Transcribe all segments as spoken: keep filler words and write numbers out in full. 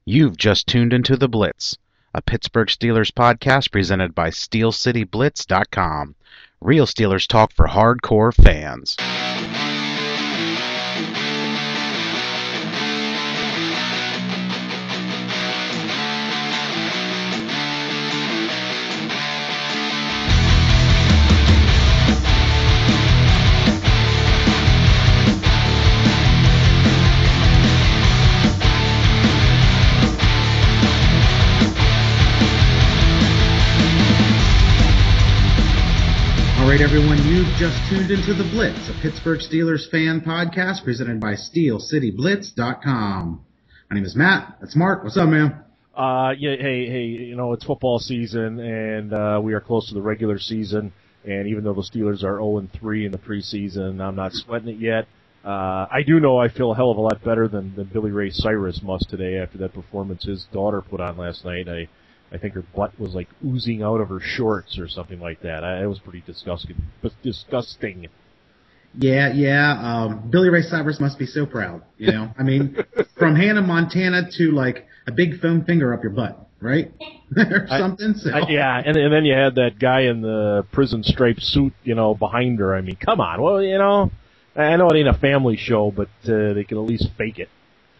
You've just tuned into The Blitz, a Pittsburgh Steelers podcast presented by Steel City Blitz dot com. Real Steelers talk for hardcore fans. All right, everyone, you've just tuned into The Blitz, a Pittsburgh Steelers fan podcast presented by Steel City Blitz dot com. My name is Matt. That's Mark. What's up, man? Uh, yeah, hey, hey, you know, it's football season, and uh, we are close to the regular season, and even though the Steelers are oh and three in the preseason, I'm not sweating it yet. Uh, I do know I feel a hell of a lot better than, than Billy Ray Cyrus must today after that performance his daughter put on last night. I I think her butt was like oozing out of her shorts or something like that. I, it was pretty disgusting. Disgusting. Yeah, yeah. Um, Billy Ray Cyrus must be so proud, you know? I mean, from Hannah Montana to, like, a big foam finger up your butt, right? or something. So. I, yeah, and, and then you had that guy in the prison striped suit, you know, behind her. I mean, come on. Well, you know, I know it ain't a family show, but uh, they can at least fake it.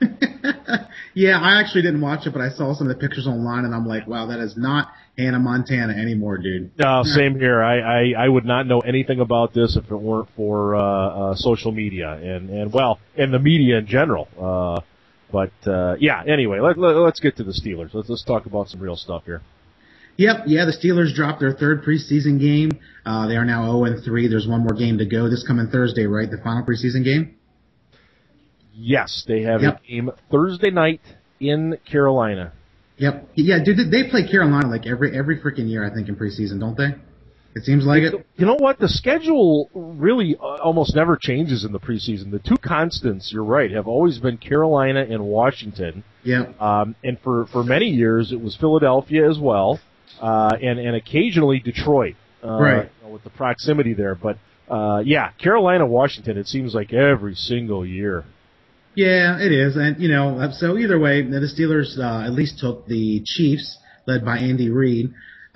Yeah, I actually didn't watch it, but I saw some of the pictures online, and I'm like, wow, that is not Hannah Montana anymore, dude. No, same here. I, I, I would not know anything about this if it weren't for uh, uh, social media and, and, well, and the media in general. Uh, but, uh, yeah, anyway, let, let, let's get to the Steelers. Let's, let's talk about some real stuff here. Yep, yeah, the Steelers dropped their third preseason game. Uh, they are now oh and three. There's one more game to go this coming Thursday, right? The final preseason game? Yes, they have yep. a game Thursday night in Carolina. Yep. Yeah, dude, they play Carolina like every every freaking year, I think, in preseason, don't they? It seems like it. You know what? The schedule really uh, almost never changes in the preseason. The two constants, you're right, have always been Carolina and Washington. Yeah. Um, and for, for many years, it was Philadelphia as well, uh, and, and occasionally Detroit. Uh, right. You know, with the proximity there. But, uh, yeah, Carolina, Washington, it seems like every single year. Yeah, it is. And, you know, so either way, the Steelers uh, at least took the Chiefs, led by Andy Reid,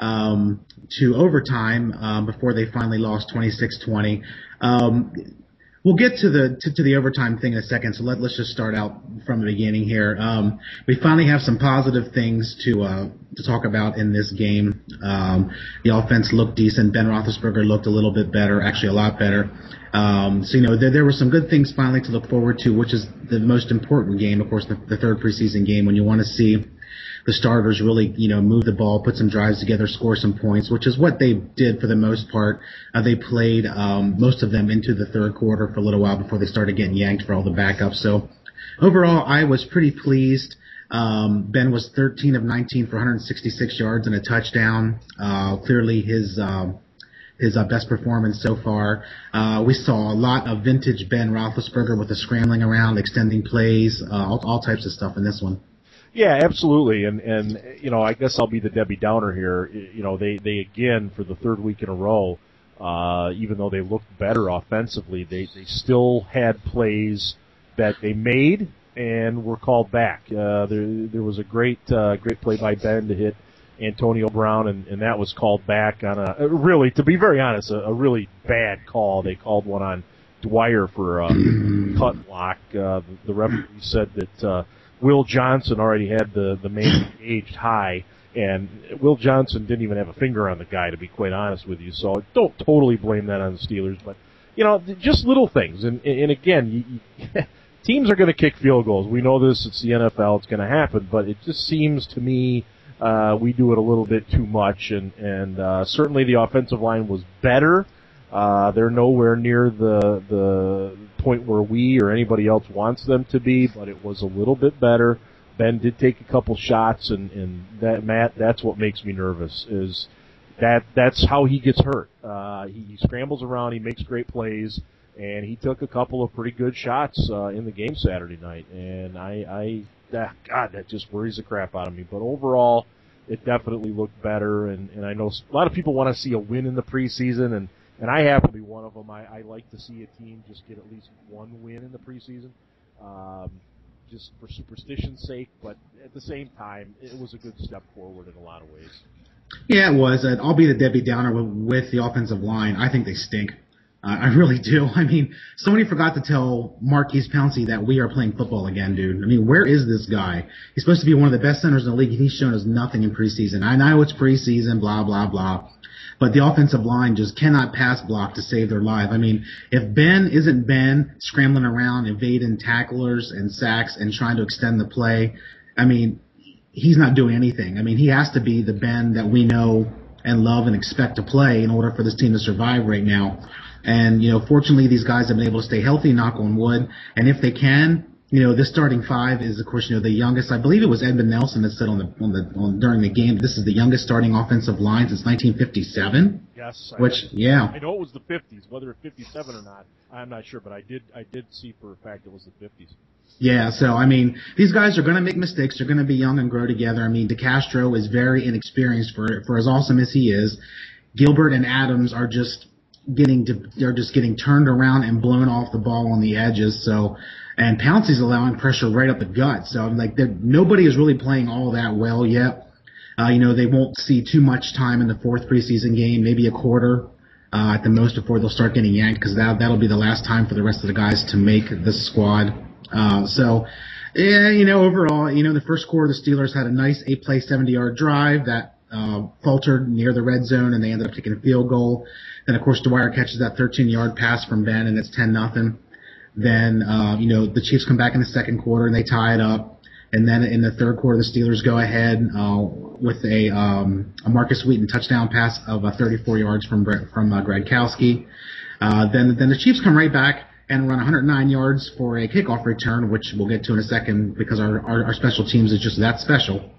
um, to overtime um, before they finally lost twenty-six twenty. Um, we'll get to the to, to the overtime thing in a second, so let, let's just start out from the beginning here. Um, we finally have some positive things to uh, to talk about in this game. Um, the offense looked decent. Ben Roethlisberger looked a little bit better, actually a lot better. Um, so, you know, there, there were some good things finally to look forward to, which is the most important game, of course, the, the third preseason game, when you want to see the starters really, you know, move the ball, put some drives together, score some points, which is what they did for the most part. Uh, they played um, most of them into the third quarter for a little while before they started getting yanked for all the backups. So, overall, I was pretty pleased. Um, Ben was thirteen of nineteen for one hundred sixty-six yards and a touchdown. Uh, clearly his... Um, his uh, best performance so far. Uh, we saw a lot of vintage Ben Roethlisberger with the scrambling around, extending plays, uh, all, all types of stuff in this one. Yeah, absolutely. And, and, you know, I guess I'll be the Debbie Downer here. You know, they, they again, for the third week in a row, uh, even though they looked better offensively, they, they still had plays that they made and were called back. Uh, there, there was a great, uh, great play by Ben to hit Antonio Brown, and, and that was called back on a, really, to be very honest, a, a really bad call. They called one on Dwyer for a cut block. Uh, the, the referee said that uh, Will Johnson already had the, the man aged high, and Will Johnson didn't even have a finger on the guy, to be quite honest with you. So don't totally blame that on the Steelers, but, you know, just little things. And, and again, you, you, teams are going to kick field goals. We know this. It's the N F L. It's going to happen, but it just seems to me Uh, we do it a little bit too much, and, and uh, certainly the offensive line was better. Uh, they're nowhere near the the point where we or anybody else wants them to be, but it was a little bit better. Ben did take a couple shots, and, and that Matt, that's what makes me nervous. Is that that's how he gets hurt. Uh, he, he scrambles around, he makes great plays, and he took a couple of pretty good shots uh, in the game Saturday night, and I. I Ah, God, that just worries the crap out of me. But overall, it definitely looked better, and, and I know a lot of people want to see a win in the preseason, and, and I happen to be one of them. I, I like to see a team just get at least one win in the preseason. Um, just for superstition's sake, but at the same time, it was a good step forward in a lot of ways. Yeah, it was. Uh, I'll be the Debbie Downer with, with the offensive line. I think they stink. Uh, I really do. I mean, somebody forgot to tell Marquise Pouncey that we are playing football again, dude. I mean, where is this guy? He's supposed to be one of the best centers in the league, and he's shown us nothing in preseason. I know it's preseason, blah, blah, blah. But the offensive line just cannot pass block to save their life. I mean, if Ben isn't Ben scrambling around, evading tacklers and sacks and trying to extend the play, I mean, he's not doing anything. I mean, he has to be the Ben that we know and love and expect to play in order for this team to survive right now. And, you know, fortunately, these guys have been able to stay healthy, knock on wood. And if they can, you know, this starting five is, of course, you know, the youngest. I believe it was Edmund Nelson that said on the on the on, during the game, this is the youngest starting offensive line since nineteen fifty-seven. Yes. Which, I, yeah. I know it was the fifties. Whether it's fifty-seven or not, I'm not sure. But I did I did see for a fact it was the fifties. Yeah, so, I mean, these guys are going to make mistakes. They're going to be young and grow together. I mean, DeCastro is very inexperienced for for as awesome as he is. Gilbert and Adams are just getting to, they're just getting turned around and blown off the ball on the edges. So, and Pouncey's allowing pressure right up the gut. So, I'm like, nobody is really playing all that well yet. Uh, you know, they won't see too much time in the fourth preseason game, maybe a quarter uh, at the most before they'll start getting yanked, because that, that'll be the last time for the rest of the guys to make this squad. Uh, so, yeah, you know, overall, you know, the first quarter, the Steelers had a nice eight-play, seventy-yard drive that uh, faltered near the red zone, and they ended up taking a field goal. Then, of course, Dwyer catches that thirteen-yard pass from Ben, and it's ten nothing. Then, uh, you know, the Chiefs come back in the second quarter, and they tie it up. And then in the third quarter, the Steelers go ahead uh, with a, um, a Marcus Wheaton touchdown pass of uh, thirty-four yards from from uh, Gradkowski. Uh, then, then the Chiefs come right back and run one hundred nine yards for a kickoff return, which we'll get to in a second because our, our, our special teams is just that special.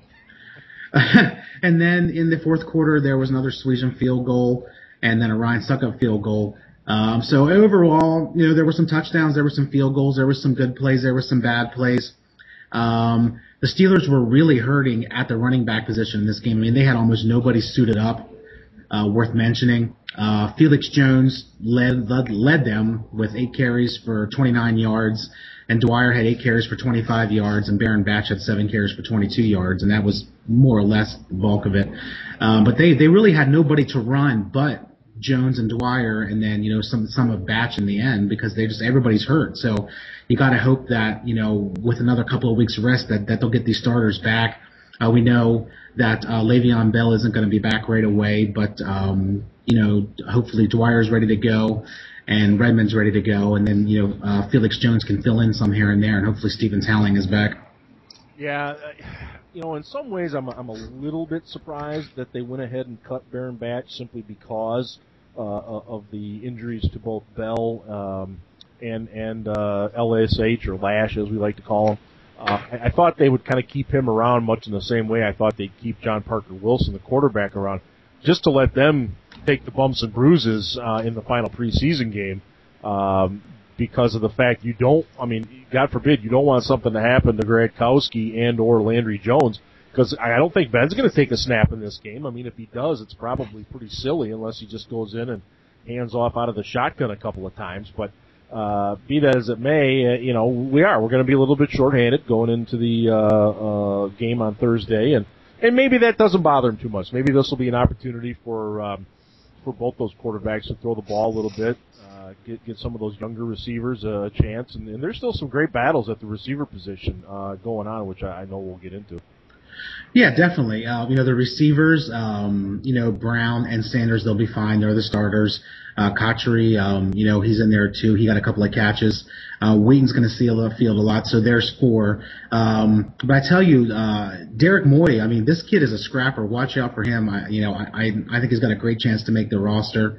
And then in the fourth quarter, there was another Sweden field goal and then a Ryan Suckup field goal. Um, so overall, you know, there were some touchdowns, there were some field goals, there were some good plays, there were some bad plays. Um, the Steelers were really hurting at the running back position in this game. I mean, they had almost nobody suited up, uh, worth mentioning. Uh, Felix Jones led, led, led them with eight carries for twenty-nine yards, and Dwyer had eight carries for twenty-five yards, and Baron Batch had seven carries for twenty-two yards, and that was more or less the bulk of it. Um, but they, they really had nobody to run but Jones and Dwyer, and then, you know, some, some of Batch in the end, because they just, everybody's hurt. So you gotta hope that, you know, with another couple of weeks of rest that, that they'll get these starters back. Uh, we know that, uh, Le'Veon Bell isn't gonna be back right away, but, um, you know, hopefully Dwyer's ready to go and Redmond's ready to go, and then, you know, uh, Felix Jones can fill in some here and there, and hopefully Stephen Howling is back. Yeah, you know, in some ways I'm, I'm a little bit surprised that they went ahead and cut Baron Batch simply because Uh, of the injuries to both Bell um, and and uh, L S H, or Lash as we like to call him. Uh, I, I thought they would kind of keep him around much in the same way I thought they'd keep John Parker Wilson, the quarterback, around, just to let them take the bumps and bruises uh, in the final preseason game, um, because of the fact you don't, I mean, God forbid, you don't want something to happen to Gradkowski and or Landry Jones. Because I don't think Ben's going to take a snap in this game. I mean, if he does, it's probably pretty silly unless he just goes in and hands off out of the shotgun a couple of times. But uh, be that as it may, uh, you know, we are. We're going to be a little bit shorthanded going into the uh, uh, game on Thursday, and and maybe that doesn't bother him too much. Maybe this will be an opportunity for um, for both those quarterbacks to throw the ball a little bit, uh, get get some of those younger receivers a chance, and, and there's still some great battles at the receiver position uh, going on, which I, I know we'll get into. Yeah, definitely. Uh, you know, the receivers, um, you know, Brown and Sanders, they'll be fine. They're the starters. Uh, Cotchery, um, you know, he's in there too. He got a couple of catches. Uh, Wheaton's going to see the field a lot, so there's four. Um, but I tell you, uh, Derek Moy, I mean, this kid is a scrapper. Watch out for him. I, you know, I, I, I think he's got a great chance to make the roster.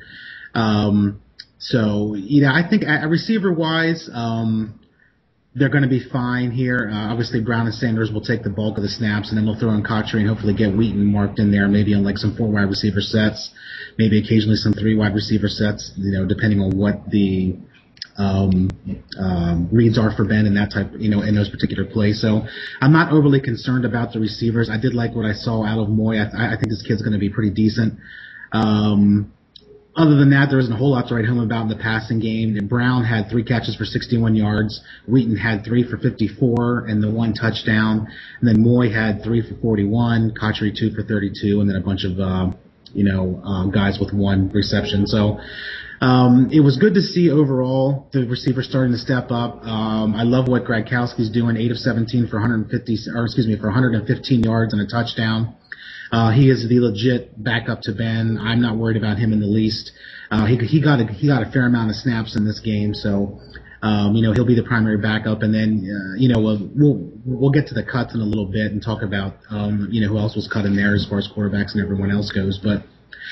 Um, so, you know, I think uh, receiver-wise, um, they're going to be fine here. Uh, obviously, Brown and Sanders will take the bulk of the snaps, and then they'll throw in Cotchery and hopefully get Wheaton marked in there, maybe on like some four wide receiver sets, maybe occasionally some three wide receiver sets, you know, depending on what the um, um, reads are for Ben and that type, you know, in those particular plays. So I'm not overly concerned about the receivers. I did like what I saw out of Moy. I, I think this kid's going to be pretty decent. Um, Other than that, there isn't a whole lot to write home about in the passing game. And Brown had three catches for sixty-one yards. Wheaton had three for fifty-four and the one touchdown. And then Moy had three for forty-one, Cotchery two for thirty-two, and then a bunch of, uh, you know, uh, guys with one reception. So um, it was good to see overall the receivers starting to step up. Um, I love what Gradkowski's doing, eight of seventeen for one hundred fifty, or excuse me, for one hundred fifteen yards and a touchdown. Uh, he is the legit backup to Ben. I'm not worried about him in the least. Uh, he he got a he got a fair amount of snaps in this game, so um, you know he'll be the primary backup. And then uh, you know we'll, we'll we'll get to the cuts in a little bit and talk about um, you know who else was cut in there as far as quarterbacks and everyone else goes. But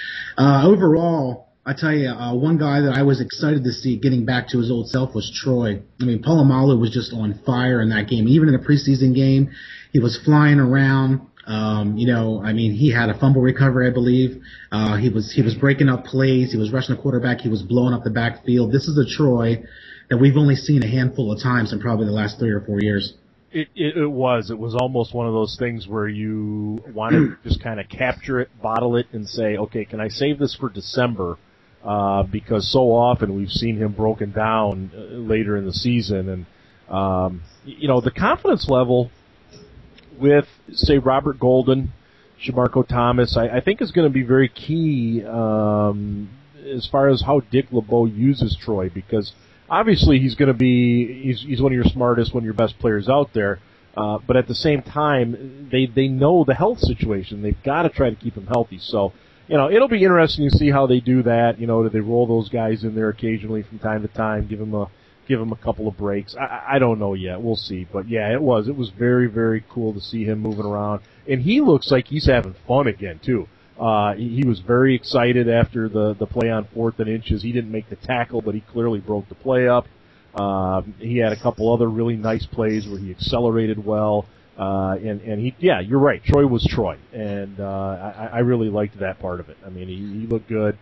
uh, overall, I tell you, uh, one guy that I was excited to see getting back to his old self was Troy. I mean, Polamalu was just on fire in that game. Even in a preseason game, he was flying around. Um, you know, I mean, he had a fumble recovery, I believe. Uh, he was he was breaking up plays. He was rushing the quarterback. He was blowing up the backfield. This is a Troy that we've only seen a handful of times in probably the last three or four years. It, it, it was. It was almost one of those things where you want to just kind of capture it, bottle it, and say, okay, can I save this for December? Uh, because so often we've seen him broken down uh, later in the season. And, um, you know, the confidence level with, say, Robert Golden, Shamarko Thomas, I, I think is going to be very key um, as far as how Dick LeBeau uses Troy, because obviously he's going to be he's, he's one of your smartest, one of your best players out there, uh, but at the same time, they, they know the health situation. They've got to try to keep him healthy. So, you know, it'll be interesting to see how they do that. You know, do they roll those guys in there occasionally from time to time, give them a give him a couple of breaks. I, I don't know yet. We'll see. But, yeah, it was. It was very, very cool to see him moving around. And he looks like he's having fun again, too. Uh, he, he was very excited after the, the play on fourth and inches. He didn't make the tackle, but he clearly broke the play up. Uh, he had a couple other really nice plays where he accelerated well. Uh, and, and he, yeah, you're right. Troy was Troy. And uh, I, I really liked that part of it. I mean, he, he looked good.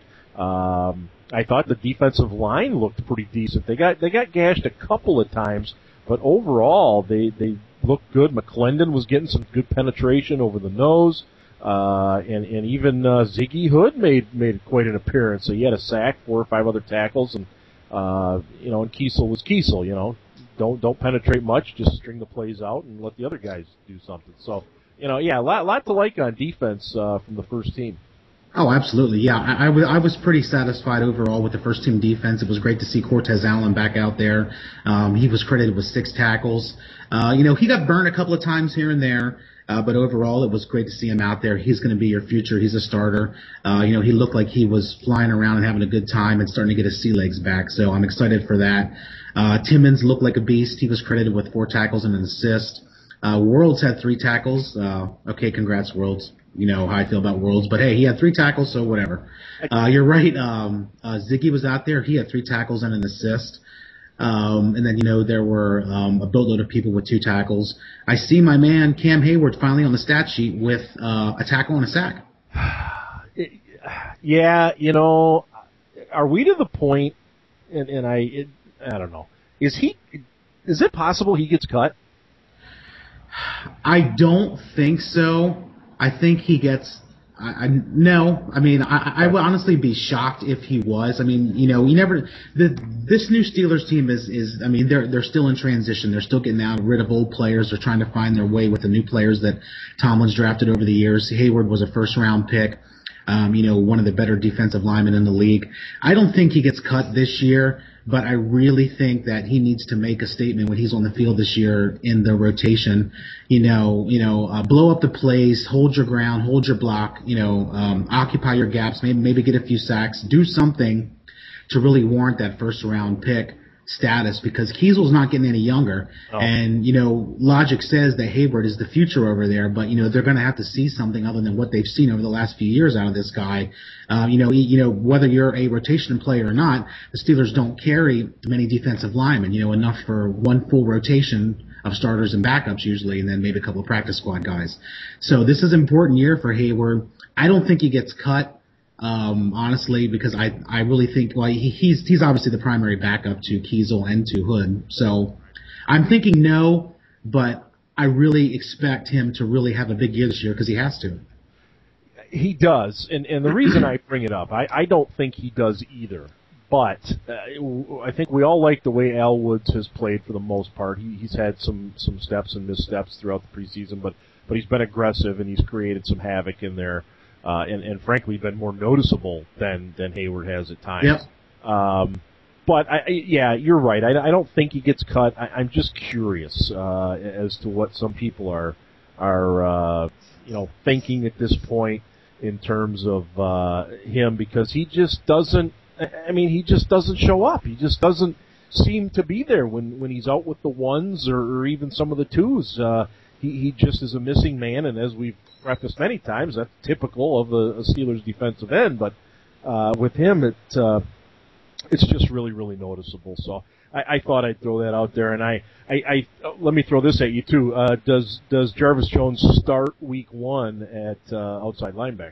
Um, I thought the defensive line looked pretty decent. They got they got gashed a couple of times, but overall they they looked good. McClendon was getting some good penetration over the nose, uh, and and even uh, Ziggy Hood made made quite an appearance. So he had a sack, four or five other tackles, and uh, you know, and Kiesel was Kiesel. You know, don't don't penetrate much, just string the plays out and let the other guys do something. So you know, yeah, a lot lot to like on defense uh, from the first team. Oh, absolutely. Yeah, I, I, w- I was pretty satisfied overall with the first team defense. It was great to see Cortez Allen back out there. Um, he was credited with six tackles. Uh, you know, he got burned a couple of times here and there, uh, but overall it was great to see him out there. He's going to be your future. He's a starter. Uh, you know, he looked like he was flying around and having a good time and starting to get his sea legs back, so I'm excited for that. Uh, Timmons looked like a beast. He was credited with four tackles and an assist. Uh, Worlds had three tackles. Uh, okay, congrats, Worlds. You know how I feel about Worlds, but hey, he had three tackles, so whatever. Uh, you're right. Um, uh, Ziggy was out there. He had three tackles and an assist. Um, and then, you know, there were um, a boatload of people with two tackles. I see my man Cam Hayward finally on the stat sheet with uh, a tackle and a sack. Yeah, you know, are we to the point, and, and I, it, I don't know, is he, is it possible he gets cut? I don't think so. I think he gets. I, I no. I mean, I, I would honestly be shocked if he was. I mean, you know, you never. The this new Steelers team is is. I mean, they're they're still in transition. They're still getting out rid of old players. They're trying to find their way with the new players that Tomlin's drafted over the years. Hayward was a first round pick. Um, you know, one of the better defensive linemen in the league. I don't think he gets cut this year, but I really think that he needs to make a statement when he's on the field this year in the rotation. You know, you know, uh, blow up the plays, hold your ground, hold your block. You know, um, occupy your gaps, maybe maybe get a few sacks, do something to really warrant that first round pick status, because Kiesel's not getting any younger. Oh. And, you know, logic says that Hayward is the future over there, but, you know, they're going to have to see something other than what they've seen over the last few years out of this guy. Uh, you know, he, you know, whether you're a rotation player or not, the Steelers don't carry many defensive linemen, you know, enough for one full rotation of starters and backups usually, and then maybe a couple of practice squad guys. So this is an important year for Hayward. I don't think he gets cut. Um, honestly, because I, I really think, well, he, he's, he's obviously the primary backup to Kiesel and to Hood. So I'm thinking no, but I really expect him to really have a big year this year because he has to. He does, and and the reason I bring it up, I, I don't think he does either. But uh, I think we all like the way Al Woods has played for the most part. He, he's had some, some steps and missteps throughout the preseason, but but he's been aggressive and he's created some havoc in there, uh, and and frankly been more noticeable than than Hayward has at times. Yep. Um, but I, I, yeah, you're right. I, I don't think he gets cut. I, I'm just curious uh, as to what some people are are uh, you know thinking at this point in terms of uh, him, because he just doesn't. I mean, he just doesn't show up. He just doesn't seem to be there when, when he's out with the ones or, or even some of the twos. Uh, he, he just is a missing man, and as we've prefaced many times, that's typical of a, a Steelers defensive end. But uh, with him, it uh, it's just really, really noticeable. So I, I thought I'd throw that out there. And I, I, I let me throw this at you too. Uh, does does Jarvis Jones start Week One at uh, outside linebacker?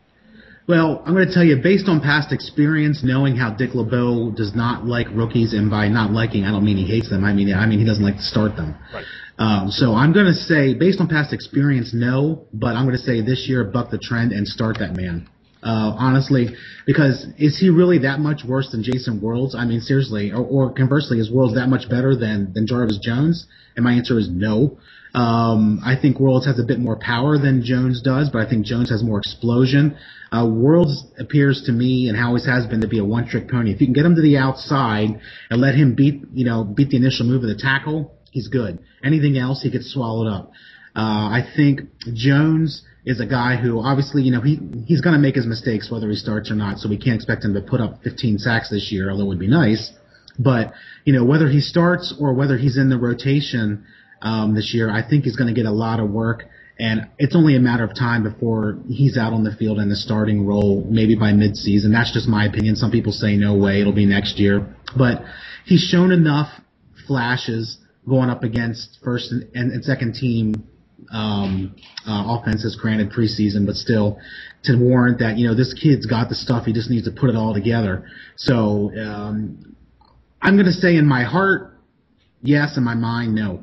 Well, I'm going to tell you, based on past experience, knowing how Dick LeBeau does not like rookies, and by not liking, I don't mean he hates them. I mean, I mean he doesn't like to start them. Right. Um, so I'm going to say, based on past experience, no. But I'm going to say this year, buck the trend and start that man. Uh, honestly, because is he really that much worse than Jason Worlds? I mean, seriously, or, or conversely, is Worlds that much better than than Jarvis Jones? And my answer is no. Um, I think Worlds has a bit more power than Jones does, but I think Jones has more explosion. Uh, Worlds appears to me, and always has been, to be a one-trick pony. If you can get him to the outside and let him beat, you know, beat the initial move of the tackle, he's good. Anything else, he gets swallowed up. Uh, I think Jones is a guy who, obviously, you know, he he's going to make his mistakes whether he starts or not, so we can't expect him to put up fifteen sacks this year, although it would be nice. But, you know, whether he starts or whether he's in the rotation um, this year, I think he's going to get a lot of work. And it's only a matter of time before he's out on the field in the starting role, maybe by midseason. That's just my opinion. Some people say no way, it'll be next year. But he's shown enough flashes going up against first and, and second team um, uh, offenses, granted preseason, but still, to warrant that, you know, this kid's got the stuff. He just needs to put it all together. So um, I'm going to say in my heart, yes. In my mind, no.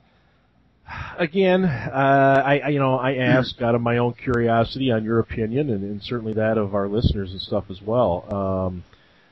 Again, uh, I, I you know I ask out of my own curiosity on your opinion, and, and certainly that of our listeners and stuff as well. Um,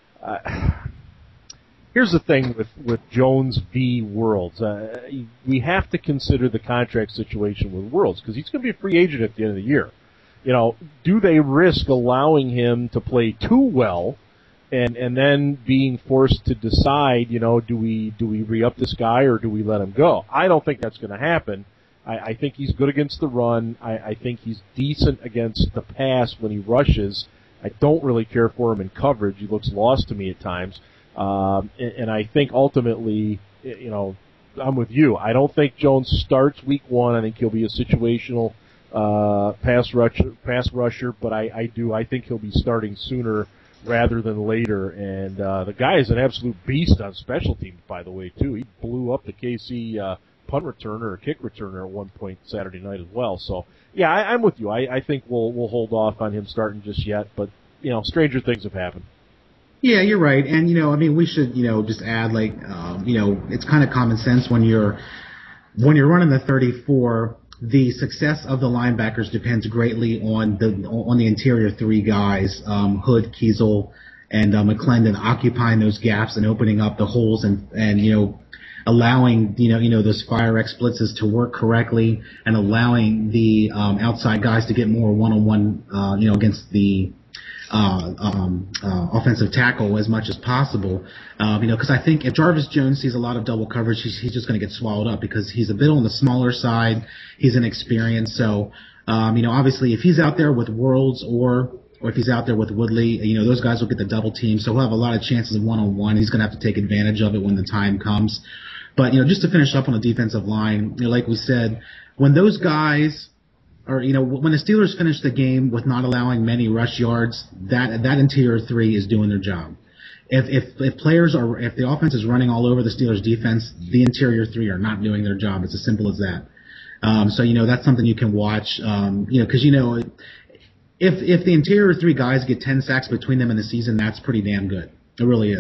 uh, here's the thing with with Jones v. Worlds. Uh, we have to consider the contract situation with Worlds, because he's going to be a free agent at the end of the year. You know, do they risk allowing him to play too well? And and then being forced to decide, you know, do we do we re-up this guy or do we let him go? I don't think that's going to happen. I, I think he's good against the run. I, I think he's decent against the pass when he rushes. I don't really care for him in coverage. He looks lost to me at times. Um, and, and I think ultimately, you know, I'm with you. I don't think Jones starts week one. I think he'll be a situational uh, pass rusher, pass rusher. But I, I do. I think he'll be starting sooner rather than later, and uh, the guy is an absolute beast on special teams, by the way, too. He blew up the K C uh, punt returner or kick returner at one point Saturday night as well. So, yeah, I, I'm with you. I, I think we'll we'll hold off on him starting just yet, but, you know, stranger things have happened. Yeah, you're right, and, you know, I mean, we should, you know, just add, like, um, you know, it's kind of common sense when you're when you're running the thirty-four. The success of the linebackers depends greatly on the on the interior three guys, um, Hood, Kiesel, and uh, McClendon, occupying those gaps and opening up the holes and and you know allowing you know you know those fire X blitzes to work correctly and allowing the um, outside guys to get more one-on-one uh, you know against the Uh, um, uh, offensive tackle as much as possible, um, you know, because I think if Jarvis Jones sees a lot of double coverage, he's, he's just going to get swallowed up because he's a bit on the smaller side. He's inexperienced. So, um, you know, obviously if he's out there with Worlds or or if he's out there with Woodley, you know, those guys will get the double team. So he'll have a lot of chances of one-on-one. He's going to have to take advantage of it when the time comes. But, you know, just to finish up on the defensive line, you know, like we said, when those guys – or, you know, when the Steelers finish the game with not allowing many rush yards, that that interior three is doing their job. If if if players are if the offense is running all over the Steelers defense, the interior three are not doing their job. It's as simple as that. Um, so you know that's something you can watch. Um, you know, because you know, if if the interior three guys get ten sacks between them in the season, that's pretty damn good. It really is.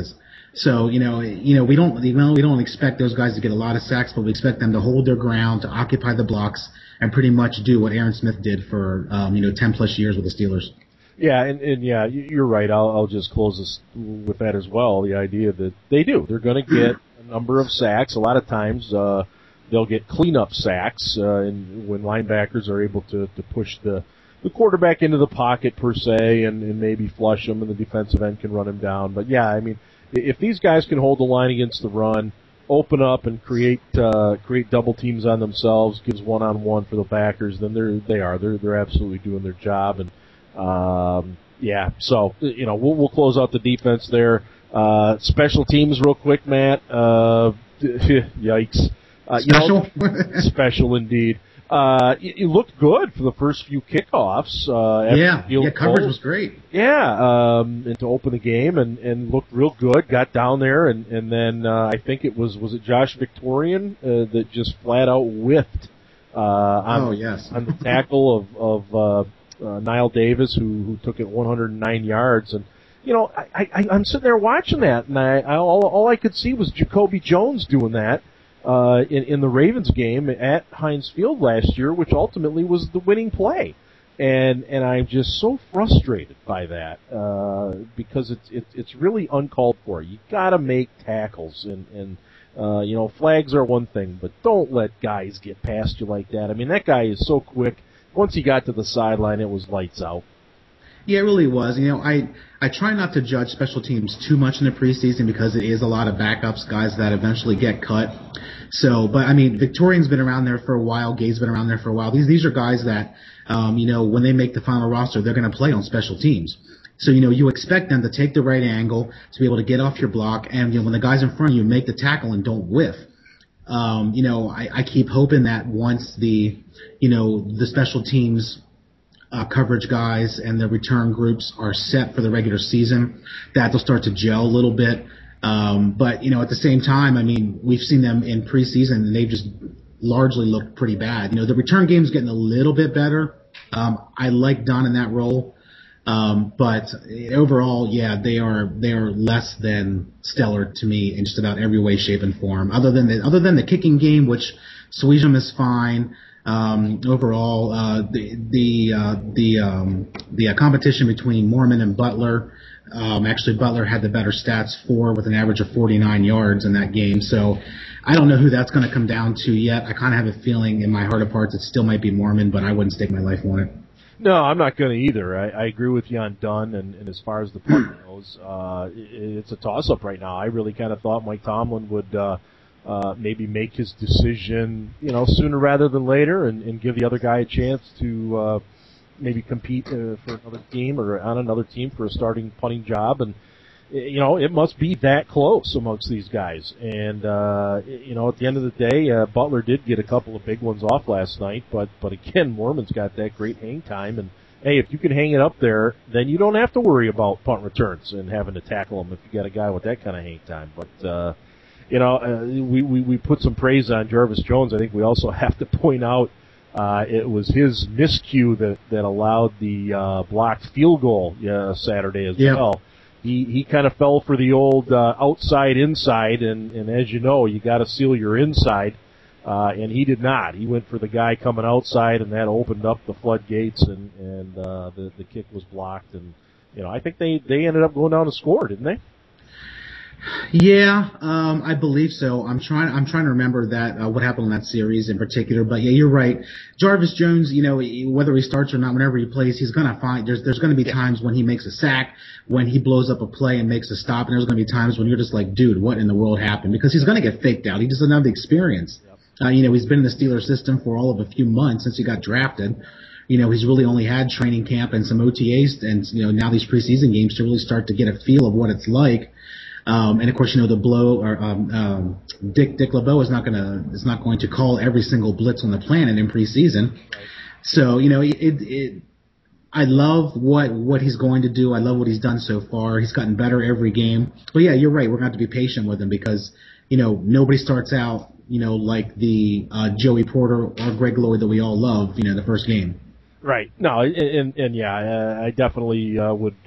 So, you know, you know, we don't, you know, we don't expect those guys to get a lot of sacks, but we expect them to hold their ground, to occupy the blocks, and pretty much do what Aaron Smith did for, um, you know, ten plus years with the Steelers. Yeah, and, and yeah, you're right. I'll, I'll just close this with that as well. The idea that they do, they're going to get a number of sacks. A lot of times, uh, they'll get cleanup sacks, uh, and when linebackers are able to, to push the, the quarterback into the pocket per se, and, and maybe flush him, and the defensive end can run him down. But yeah, I mean, if these guys can hold the line against the run, open up and create uh, create double teams on themselves, gives one on one for the backers, then they're they are they're they're absolutely doing their job. And um, yeah, so you know we'll we'll close out the defense there. Uh, special teams, real quick, Matt. Uh, yikes! Uh, special, you know, special indeed. Uh, it, it looked good for the first few kickoffs. Uh, yeah, yeah, coverage was great. Yeah, um, and to open the game and, and looked real good. Got down there and and then uh, I think it was was it Josh Victorian uh, that just flat out whiffed uh, on oh, yes. on the tackle of of uh, uh, Niall Davis, who who took it one hundred nine yards. And you know, I, I I'm sitting there watching that, and I, I all all I could see was Jacoby Jones doing that. Uh, in, in the Ravens game at Heinz Field last year, which ultimately was the winning play. And, and I'm just so frustrated by that, uh, because it's, it's, it's really uncalled for. You gotta make tackles and, and, uh, you know, flags are one thing, but don't let guys get past you like that. I mean, that guy is so quick. Once he got to the sideline, it was lights out. Yeah, it really was. You know, I, I try not to judge special teams too much in the preseason because it is a lot of backups, guys that eventually get cut. So, but I mean, Victorian's been around there for a while. Gay's been around there for a while. These, these are guys that, um, you know, when they make the final roster, they're going to play on special teams. So, you know, you expect them to take the right angle, to be able to get off your block, and, you know, when the guy's in front of you, make the tackle and don't whiff. Um, you know, I, I keep hoping that once the, you know, the special teams Uh, coverage guys and the return groups are set for the regular season, that they'll start to gel a little bit. Um, but, you know, at the same time, I mean, we've seen them in preseason and they've just largely looked pretty bad. You know, the return game's getting a little bit better. Um, I like Don in that role. Um, but overall, yeah, they are, they are less than stellar to me in just about every way, shape, and form. Other than the, other than the kicking game, which Sweesham is fine. Um, overall, uh, the, the, uh, the, um, the uh, competition between Mormon and Butler, um, actually Butler had the better stats for with an average of forty-nine yards in that game. So I don't know who that's going to come down to yet. I kind of have a feeling in my heart of hearts it still might be Mormon, but I wouldn't stake my life on it. No, I'm not going to either. I, I agree with you on Dunn, and, and as far as the punt goes, uh, it, it's a toss-up right now. I really kind of thought Mike Tomlin would, uh, Uh, maybe make his decision, you know, sooner rather than later, and, and give the other guy a chance to uh, maybe compete uh, for another team or on another team for a starting punting job. And you know, it must be that close amongst these guys. And uh, you know, at the end of the day, uh, Butler did get a couple of big ones off last night, but but again, Mormon's got that great hang time. And hey, if you can hang it up there, then you don't have to worry about punt returns and having to tackle them if you got a guy with that kind of hang time. But uh, You know, uh, we, we, we put some praise on Jarvis Jones. I think we also have to point out uh, it was his miscue that, that allowed the uh, blocked field goal uh, Saturday as yeah. well. He he kind of fell for the old uh, outside inside, and, and as you know, you got to seal your inside, uh, and he did not. He went for the guy coming outside, and that opened up the floodgates, and and uh, the the kick was blocked. And you know, I think they they ended up going down and score, didn't they? Yeah, um, I believe so. I'm trying. I'm trying to remember that uh, what happened in that series in particular. But yeah, you're right. Jarvis Jones, you know, whether he starts or not, whenever he plays, he's gonna find there's there's gonna be times when he makes a sack, when he blows up a play and makes a stop, and there's gonna be times when you're just like, dude, what in the world happened? Because he's gonna get faked out. He just doesn't have the experience. Yep. Uh, you know, he's been in the Steelers system for all of a few months since he got drafted. You know, he's really only had training camp and some O T As, and you know now these preseason games to really start to get a feel of what it's like. Um, and of course, you know, the blow or, um, um, Dick, Dick LeBeau is not gonna, is not going to call every single blitz on the planet in preseason. Right. So, you know, it, it, I love what, what he's going to do. I love what he's done so far. He's gotten better every game. But yeah, you're right. We're going to have to be patient with him because, you know, nobody starts out, you know, like the, uh, Joey Porter or Greg Lloyd that we all love, you know, the first game. Right. No, and, and, and yeah, I definitely, uh, would,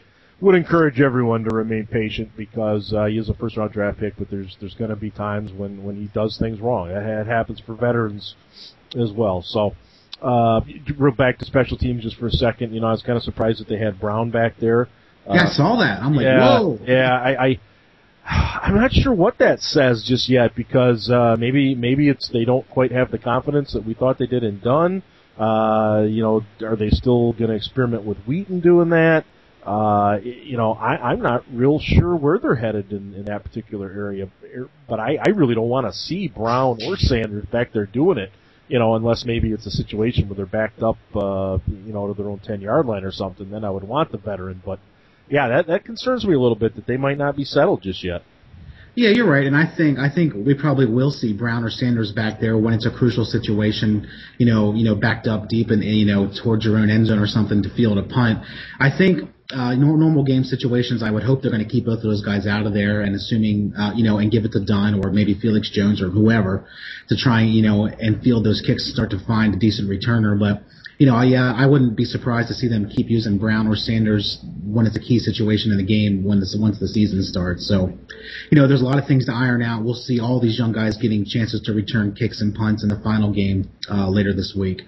would encourage everyone to remain patient because uh, he is a first round draft pick, but there's there's going to be times when, when he does things wrong. That, that happens for veterans as well. So, uh, real back to special teams just for a second. You know, I was kind of surprised that they had Brown back there. Uh, yeah, I saw that. I'm like, yeah, whoa. Yeah, I, I I'm not sure what that says just yet because uh, maybe maybe it's they don't quite have the confidence that we thought they did in Dunn. Uh, you know, are they still going to experiment with Wheaton doing that? Uh, you know, I, I'm not real sure where they're headed in, in that particular area, but I, I really don't want to see Brown or Sanders back there doing it, you know, unless maybe it's a situation where they're backed up, uh, you know, to their own ten-yard line or something. Then I would want the veteran, but yeah, that, that concerns me a little bit that they might not be settled just yet. Yeah, you're right, and I think I think we probably will see Brown or Sanders back there when it's a crucial situation, you know, you know, backed up deep and you know towards your own end zone or something to field a punt. I think uh, normal game situations, I would hope they're going to keep both of those guys out of there, and assuming uh, you know, and give it to Dunn or maybe Felix Jones or whoever to try you know and field those kicks and start to find a decent returner, but. You know, yeah, I wouldn't be surprised to see them keep using Brown or Sanders when it's a key situation in the game when this, once the season starts. So, you know, there's a lot of things to iron out. We'll see all these young guys getting chances to return kicks and punts in the final game uh, later this week.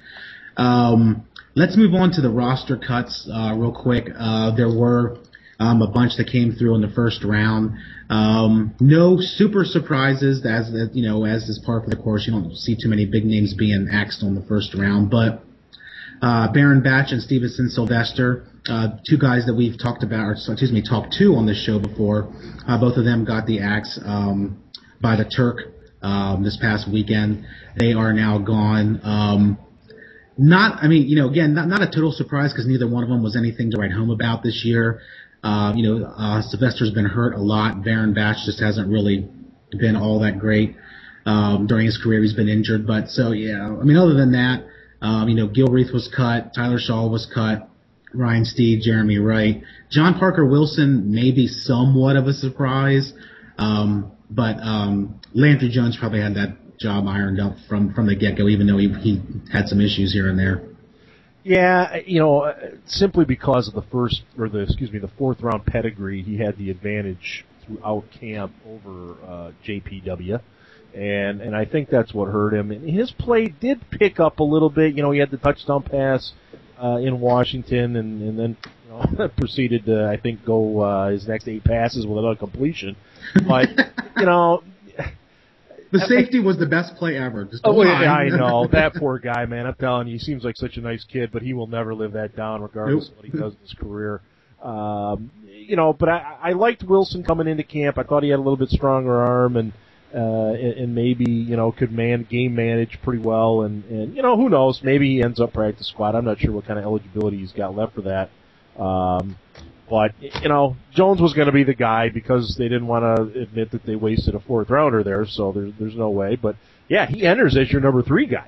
Um, let's move on to the roster cuts uh, real quick. Uh, there were um, a bunch that came through in the first round. Um, no super surprises, as you know, as is par for the course. You don't see too many big names being axed on the first round, but. Uh, Baron Batch and Stevenson Sylvester, uh, two guys that we've talked about, or excuse me, talked to on this show before. Uh, both of them got the axe um, by the Turk um, this past weekend. They are now gone. Um, not, I mean, you know, again, not, not a total surprise because neither one of them was anything to write home about this year. Uh, you know, uh, Sylvester's been hurt a lot. Baron Batch just hasn't really been all that great um, during his career. He's been injured, but so yeah. I mean, other than that. Um, you know, Gilreath was cut, Tyler Shaw was cut, Ryan Steed, Jeremy Wright. John Parker Wilson may be somewhat of a surprise, um, but um, Landry Jones probably had that job ironed up from, from the get-go, even though he, he had some issues here and there. Yeah, you know, simply because of the first, or the, excuse me, the fourth round pedigree, he had the advantage throughout camp over uh, J P W. And and I think that's what hurt him. And his play did pick up a little bit. You know, he had the touchdown pass uh, in Washington, and, and then you know, proceeded to, I think, go uh, his next eight passes without a completion. But, you know... The safety was the best play ever. Just oh, yeah, I know. That poor guy, man. I'm telling you, he seems like such a nice kid, but he will never live that down regardless nope. of what he does in his career. Um, you know, but I, I liked Wilson coming into camp. I thought he had a little bit stronger arm, and Uh, and, and maybe, you know, could man, game manage pretty well. And, and, you know, who knows? Maybe he ends up practice squad. I'm not sure what kind of eligibility he's got left for that. Um, but, you know, Jones was going to be the guy because they didn't want to admit that they wasted a fourth rounder there. So there's, there's no way. But, yeah, he enters as your number three guy.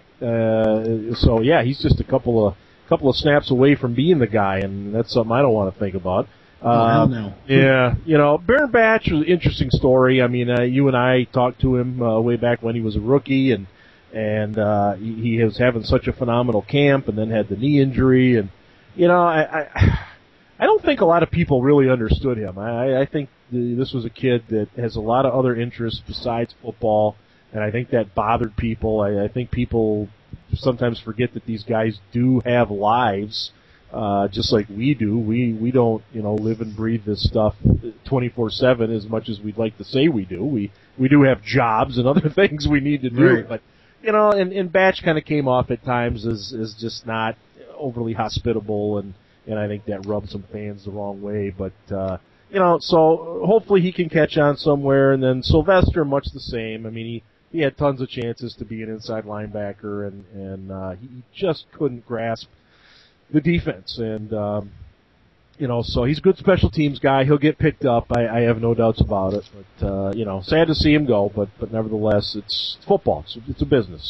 Uh, so, yeah, he's just a couple of, couple of snaps away from being the guy. And that's something I don't want to think about. Oh, um, hell no. Yeah, you know, Baron Batch was an interesting story. I mean, uh, you and I talked to him uh, way back when he was a rookie, and and uh, he, he was having such a phenomenal camp, and then had the knee injury, and you know, I I, I don't think a lot of people really understood him. I, I think the, this was a kid that has a lot of other interests besides football, and I think that bothered people. I, I think people sometimes forget that these guys do have lives. Uh, just like we do. We, we don't, you know, live and breathe this stuff twenty-four seven as much as we'd like to say we do. We, we do have jobs and other things we need to do. Right. But, you know, and, and Batch kind of came off at times as, as just not overly hospitable, and, and I think that rubbed some fans the wrong way. But, uh, you know, so hopefully he can catch on somewhere. And then Sylvester, much the same. I mean, he, he had tons of chances to be an inside linebacker, and, and, uh, he just couldn't grasp the defense, and um, you know, so he's a good special teams guy. He'll get picked up. I, I have no doubts about it. But uh, you know, sad to see him go. But but nevertheless, it's football. It's, it's a business.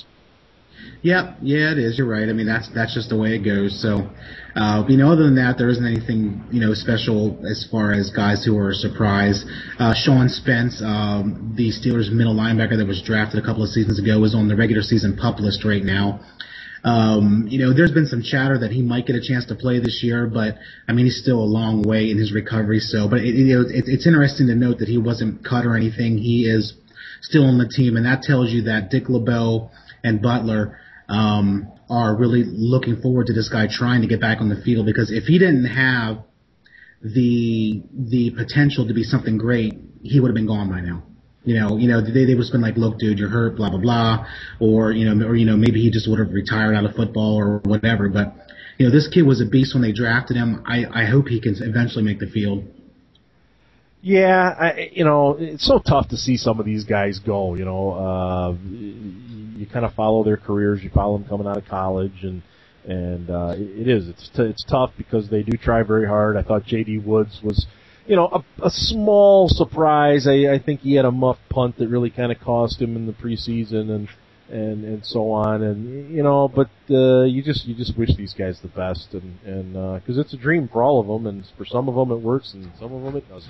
Yeah, yeah, it is. You're right. I mean, that's that's just the way it goes. So, uh, you know, other than that, there isn't anything you know special as far as guys who are a surprise. Uh, Sean Spence, um, the Steelers' middle linebacker that was drafted a couple of seasons ago, is on the regular season PUP list right now. Um, you know, there's been some chatter that he might get a chance to play this year, but I mean, he's still a long way in his recovery. So, but it, you know, it, it's interesting to note that he wasn't cut or anything. He is still on the team, and that tells you that Dick LeBeau and Butler um, are really looking forward to this guy trying to get back on the field, because if he didn't have the the potential to be something great, he would have been gone by now. You know, you know, they they would have been like, look, dude, you're hurt, blah blah blah, or you know, or you know, maybe he just would have retired out of football or whatever. But you know, this kid was a beast when they drafted him. I I hope he can eventually make the field. Yeah, I, you know, it's so tough to see some of these guys go. You know, uh, you kind of follow their careers, you follow them coming out of college, and and uh, it is it's t- it's tough because they do try very hard. I thought J D Woods was, you know, a, a small surprise. I, I think he had a muff punt that really kind of cost him in the preseason, and and and so on. And you know, but uh, you just you just wish these guys the best, and and because uh, it's a dream for all of them, and for some of them it works, and some of them it doesn't.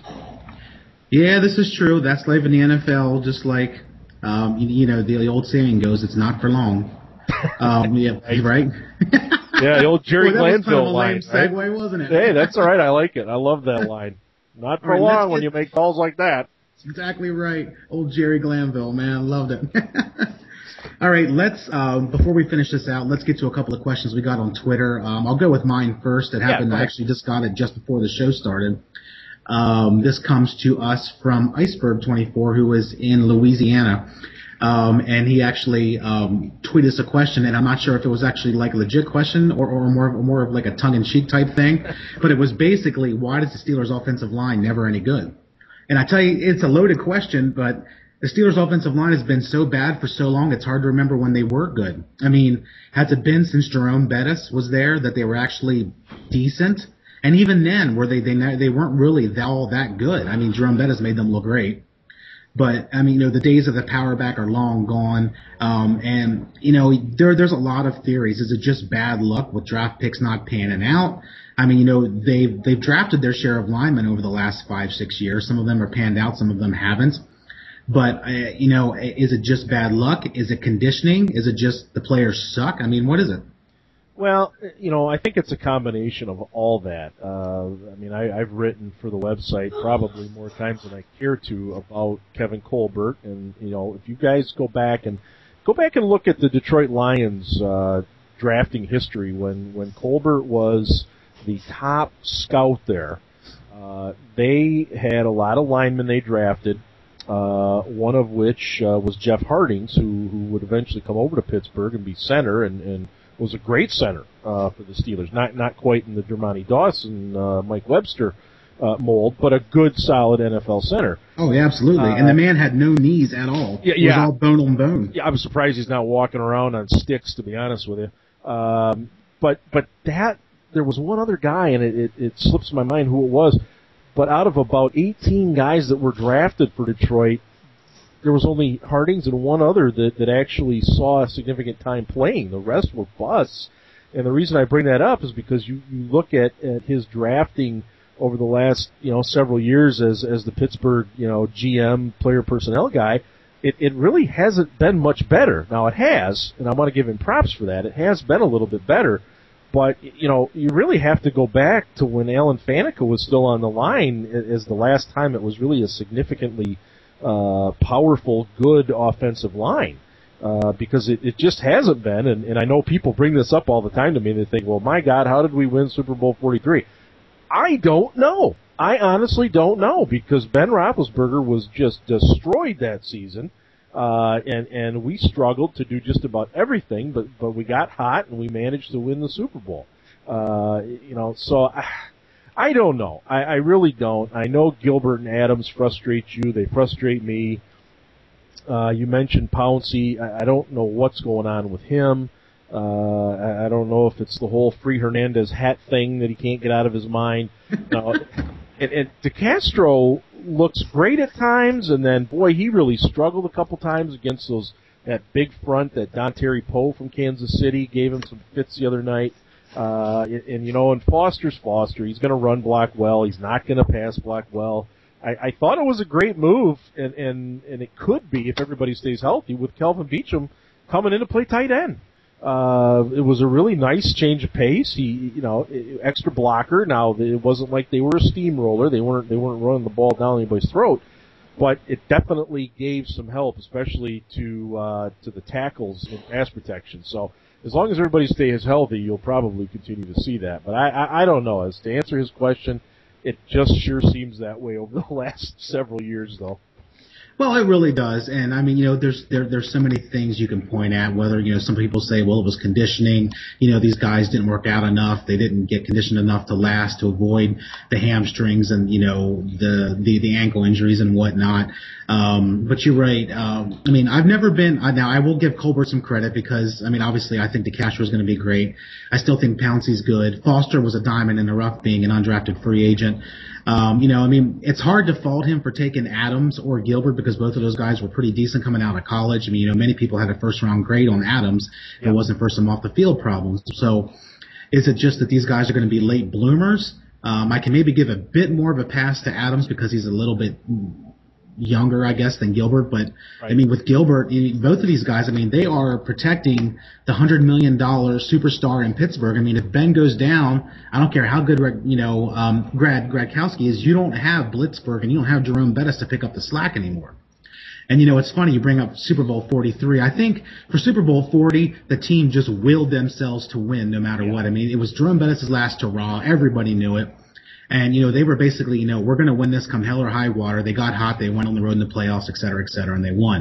Yeah, this is true. That's life in the N F L. Just like um, you, you know, the old saying goes, "It's not for long." Um, yeah, right. Yeah, the old Jerry well, that Glanville was line. kind of a lame segue, right? wasn't it? Hey, that's all right. I like it. I love that line. Not for right, long when get, you make calls like that. Exactly right. Old Jerry Glanville, man. Loved it. All right, let's, um, before we finish this out, let's get to a couple of questions we got on Twitter. Um, I'll go with mine first. It happened, yeah, I actually just got it just before the show started. Um, this comes to us from Iceberg twenty-four, who is in Louisiana. Um, and he actually um, tweeted us a question, and I'm not sure if it was actually like a legit question or, or more, or more of like a tongue-in-cheek type thing, but it was basically, why does the Steelers' offensive line never any good? And I tell you, it's a loaded question, but the Steelers' offensive line has been so bad for so long, it's hard to remember when they were good. I mean, has it been since Jerome Bettis was there that they were actually decent? And even then, were they they they weren't really all that good. I mean, Jerome Bettis made them look great. But, I mean, you know, the days of the power back are long gone. Um, and, you know, there there's a lot of theories. Is it just bad luck with draft picks not panning out? I mean, you know, they've, they've drafted their share of linemen over the last five, six years. Some of them are panned out. Some of them haven't. But, uh, you know, is it just bad luck? Is it conditioning? Is it just the players suck? I mean, what is it? Well, you know, I think it's a combination of all that. Uh, I mean, I, I've written for the website probably more times than I care to about Kevin Colbert, and you know, if you guys go back and go back and look at the Detroit Lions uh, drafting history when when Colbert was the top scout there, uh, they had a lot of linemen they drafted. Uh, one of which uh, was Jeff Hardings, who who would eventually come over to Pittsburgh and be center, and and was a great center uh, for the Steelers. Not not quite in the Dermontti Dawson, uh, Mike Webster uh, mold, but a good, solid N F L center. Oh, yeah, absolutely. Uh, and the man had no knees at all. Yeah, it yeah. was all bone on bone. Yeah, I'm surprised he's not walking around on sticks, to be honest with you. Um, but but that there was one other guy, and it, it, it slips my mind who it was. But out of about eighteen guys that were drafted for Detroit, there was only Hardings and one other that, that actually saw a significant time playing. The rest were busts. And the reason I bring that up is because you, you look at, at his drafting over the last, you know, several years as, as the Pittsburgh, you know, G M player personnel guy, it, it really hasn't been much better. Now it has, and I want to give him props for that. It has been a little bit better. But, you know, you really have to go back to when Alan Faneca was still on the line as the last time it was really a significantly Uh, powerful, good offensive line, uh, because it, it just hasn't been, and, and I know people bring this up all the time to me, and they think, well, my God, how did we win Super Bowl forty-three? I don't know. I honestly don't know, because Ben Roethlisberger was just destroyed that season, uh, and, and we struggled to do just about everything, but, but we got hot, and we managed to win the Super Bowl. Uh, you know, so... I, I don't know. I, I really don't. I know Gilbert and Adams frustrate you. They frustrate me. Uh, you mentioned Pouncey. I, I don't know what's going on with him. Uh, I, I don't know if it's the whole Free Hernandez hat thing that he can't get out of his mind. No, and, and DeCastro looks great at times, and then, boy, he really struggled a couple times against those that big front that Don Terry Poe from Kansas City gave him some fits the other night. Uh, and, and, you know, and Foster's Foster. He's going to run block well. He's not going to pass block well. I, I thought it was a great move, and, and, and it could be, if everybody stays healthy, with Kelvin Beachum coming in to play tight end. Uh, it was a really nice change of pace. He, you know, extra blocker. Now it wasn't like they were a steamroller. They weren't. They weren't running the ball down anybody's throat. But it definitely gave some help, especially to uh, to the tackles in pass protection. So as long as everybody stays healthy, you'll probably continue to see that. But I, I, I don't know. As to answer his question, it just sure seems that way over the last several years, though. Well, it really does, and I mean, you know, there's there there's so many things you can point at. Whether you know, some people say, well, it was conditioning. You know, these guys didn't work out enough. They didn't get conditioned enough to last, to avoid the hamstrings and you know the the, the ankle injuries and whatnot. Um, but you're right. Um, I mean, I've never been. Uh, now, I will give Colbert some credit because I mean, obviously, I think DeCastro is going to be great. I still think Pouncey's good. Foster was a diamond in the rough, being an undrafted free agent. Um, you know, I mean, it's hard to fault him for taking Adams or Gilbert because both of those guys were pretty decent coming out of college. I mean, you know, many people had a first-round grade on Adams. It wasn't for some off-the-field problems. So is it just that these guys are going to be late bloomers? Um, I can maybe give a bit more of a pass to Adams because he's a little bit younger, I guess, than Gilbert. But, right. I mean, with Gilbert, both of these guys, I mean, they are protecting the one hundred million dollars superstar in Pittsburgh. I mean, if Ben goes down, I don't care how good, you know, um, Grad Gradkowski is, you don't have Blitzburg and you don't have Jerome Bettis to pick up the slack anymore. And, you know, it's funny, you bring up Super Bowl forty-three. I think for Super Bowl forty, the team just willed themselves to win no matter yeah. what. I mean, it was Jerome Bettis' last hurrah. Everybody knew it. And, you know, they were basically, you know, we're going to win this come hell or high water. They got hot. They went on the road in the playoffs, et cetera, et cetera, and they won.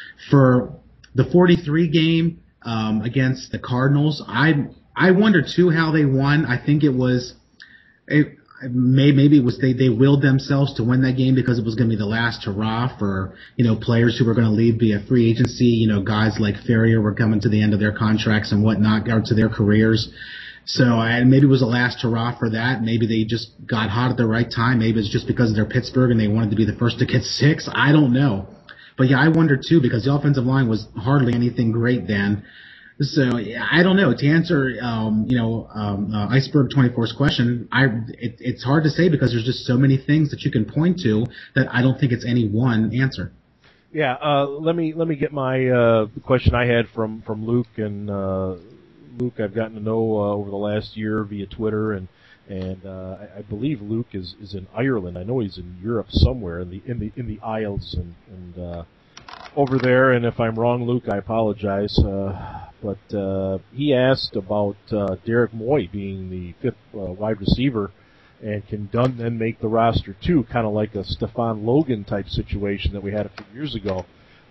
For the forty-three game um, against the Cardinals, I I wonder, too, how they won. I think it was it, maybe it was they, they willed themselves to win that game because it was going to be the last hurrah for, you know, players who were going to leave via free agency. You know, guys like Ferrier were coming to the end of their contracts and whatnot, or to their careers. So and maybe it was a last hurrah for that. Maybe they just got hot at the right time. Maybe it's just because they're Pittsburgh and they wanted to be the first to get six. I don't know. But, yeah, I wonder, too, because the offensive line was hardly anything great then. So, yeah, I don't know. To answer, um, you know, um, uh, Iceberg twenty-four's question, I it, it's hard to say because there's just so many things that you can point to that I don't think it's any one answer. Yeah, uh, let me let me get my uh, question I had from, from Luke and uh, Luke. I've gotten to know uh, over the last year via Twitter, and and uh, I, I believe Luke is, is in Ireland. I know he's in Europe somewhere in the in the in the Isles and and uh, over there. And if I'm wrong, Luke, I apologize. Uh, but uh, he asked about uh, Derek Moy being the fifth uh, wide receiver. And can Dunn then make the roster too, kind of like a Stephon Logan type situation that we had a few years ago?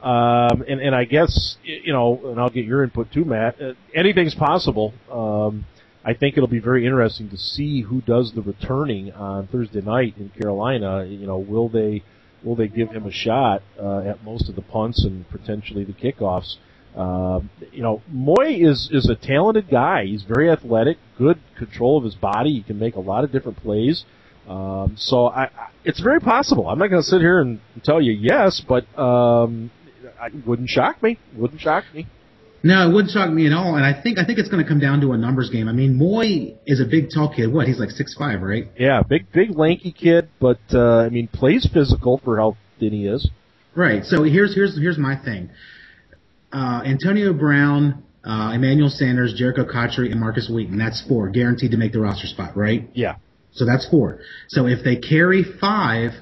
Um, and, and I guess, you know, and I'll get your input too, Matt, uh, anything's possible. Um, I think it'll be very interesting to see who does the returning on Thursday night in Carolina. You know, will they will they give him a shot uh, at most of the punts and potentially the kickoffs? Uh, you know, Moy is, is a talented guy. He's very athletic, good control of his body. He can make a lot of different plays. Um, so I, I, it's very possible. I'm not going to sit here and tell you yes, but um, it wouldn't shock me. Wouldn't shock me. No, it wouldn't shock me at all. And I think I think it's going to come down to a numbers game. I mean, Moy is a big, tall kid. What? He's like six five, right? Yeah, big, big, lanky kid. But uh, I mean, plays physical for how thin he is. Right. So here's here's here's my thing. Uh, Antonio Brown, uh, Emmanuel Sanders, Jericho Cotchery, and Marcus Wheaton. That's four, guaranteed to make the roster spot, right? Yeah. So that's four. So if they carry five,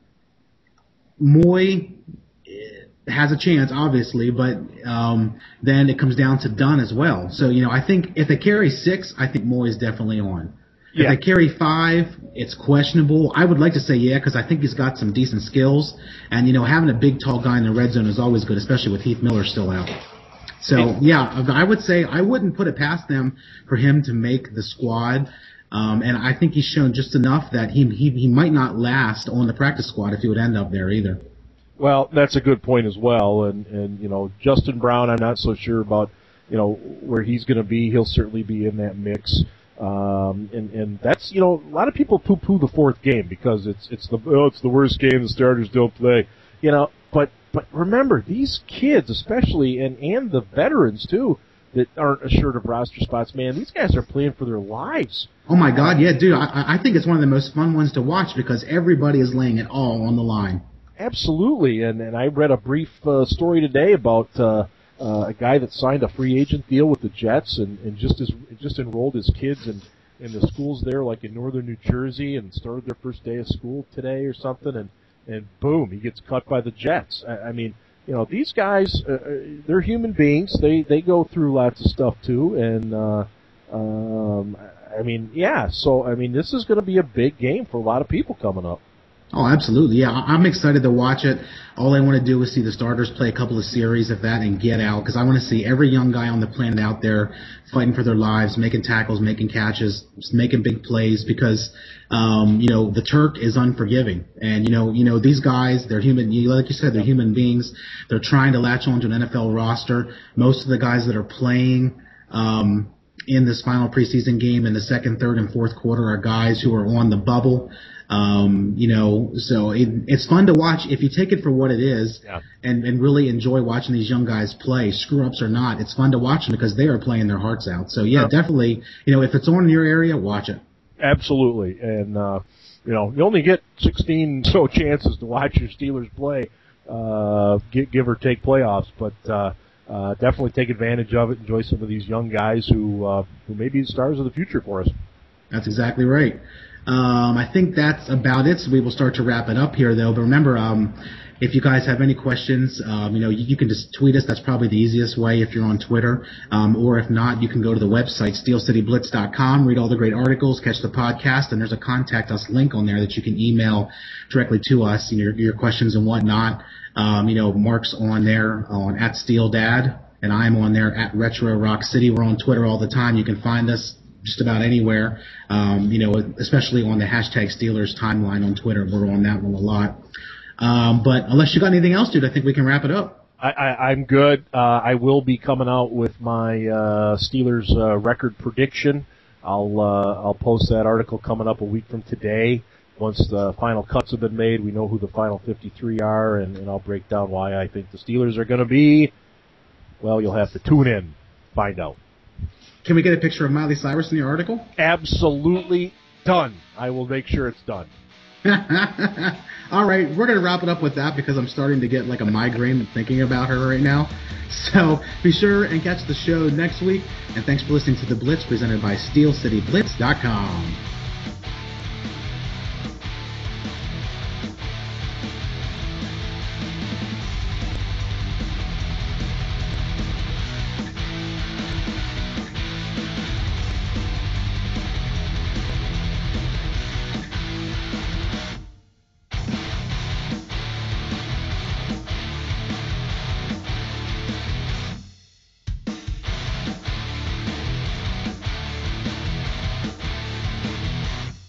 Moy has a chance, obviously, but um, then it comes down to Dunn as well. So, you know, I think if they carry six, I think Moy is definitely on. Yeah. If they carry five, it's questionable. I would like to say yeah, because I think he's got some decent skills. And, you know, having a big, tall guy in the red zone is always good, especially with Heath Miller still out. So, yeah, I would say I wouldn't put it past them for him to make the squad. Um, and I think he's shown just enough that he, he he might not last on the practice squad if he would end up there either. Well, that's a good point as well. And, and you know, Justin Brown, I'm not so sure about, you know, where he's going to be. He'll certainly be in that mix. Um, and, and that's, you know, a lot of people poo-poo the fourth game because it's, it's the, oh, it's the worst game, the starters don't play, you know, but, but remember, these kids especially, and, and the veterans too, that aren't assured of roster spots, man, these guys are playing for their lives. Oh my God, yeah, dude, I, I think it's one of the most fun ones to watch because everybody is laying it all on the line. Absolutely, and, and I read a brief, uh, story today about, uh, uh, a guy that signed a free agent deal with the Jets and, and just is, just enrolled his kids in, in the schools there, like in northern New Jersey, and started their first day of school today or something, and, and boom, he gets cut by the Jets. I, I mean, you know, these guys, uh, they're human beings. They they go through lots of stuff too, and uh, um, I mean, yeah. So I mean, this is going to be a big game for a lot of people coming up. Oh, absolutely. Yeah, I'm excited to watch it. All I want to do is see the starters play a couple of series of that and get out, because I want to see every young guy on the planet out there fighting for their lives, making tackles, making catches, making big plays, because, um, you know, the Turk is unforgiving. And, you know, you know, these guys, they're human, like you said, they're human beings. They're trying to latch on to an N F L roster. Most of the guys that are playing, um, in this final preseason game in the second, third, and fourth quarter are guys who are on the bubble. Um, you know, so it, it's fun to watch if you take it for what it is, yeah. and, and really enjoy watching these young guys play, screw-ups or not. It's fun to watch them because they are playing their hearts out. So, yeah, yeah. definitely, you know, if it's on in your area, watch it. Absolutely. And, uh, you know, you only get sixteen so chances to watch your Steelers play, uh, give, give or take playoffs, but uh, uh, definitely take advantage of it. Enjoy some of these young guys who, uh, who may be the stars of the future for us. That's exactly right. Um, I think that's about it. So we will start to wrap it up here, though. But remember, um, if you guys have any questions, um, you know, you, you can just tweet us. That's probably the easiest way if you're on Twitter. Um, or if not, you can go to the website, steel city blitz dot com, read all the great articles, catch the podcast, and there's a contact us link on there that you can email directly to us, you know, your, your questions and whatnot. Um, you know, Mark's on there on at SteelDad, and I'm on there at Retro Rock City. We're on Twitter all the time. You can find us just about anywhere, um, you know, especially on the hashtag Steelers timeline on Twitter. We're on that one a lot. Um, but unless you got anything else, dude, I think we can wrap it up. I, I, I'm good. Uh, I will be coming out with my uh, Steelers uh, record prediction. I'll uh, I'll post that article coming up a week from today. Once the final cuts have been made, we know who the final fifty-three are, and, and I'll break down why I think the Steelers are going to be. Well, you'll have to tune in, find out. Can we get a picture of Miley Cyrus in your article? Absolutely done. I will make sure it's done. All right, we're going to wrap it up with that because I'm starting to get like a migraine thinking about her right now. So be sure and catch the show next week. And thanks for listening to The Blitz presented by steel city blitz dot com.